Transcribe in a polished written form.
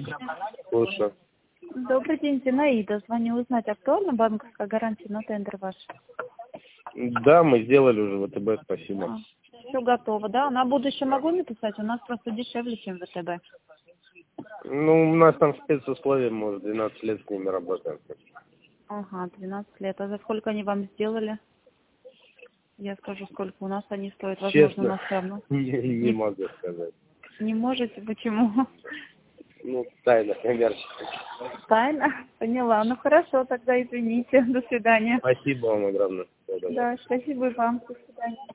Слушаю. Добрый день, Зинаида. Звоню узнать, актуальна банковская гарантия на тендер ваш? Да, мы сделали уже ВТБ, спасибо. Все готово, да? На будущее могу написать? У нас просто дешевле, чем ВТБ. Ну, у нас там спецусловия, мы уже 12 лет с ними работаем. Ага, 12 лет. А за сколько они вам сделали? Я скажу, сколько у нас они стоят. Возможно, у нас все равно. Не могу сказать. Не можете? Почему? Ну, тайна коммерческая. Тайна? Поняла. Ну хорошо, тогда извините. До свидания. Спасибо вам огромное. Да, спасибо и вам. До свидания.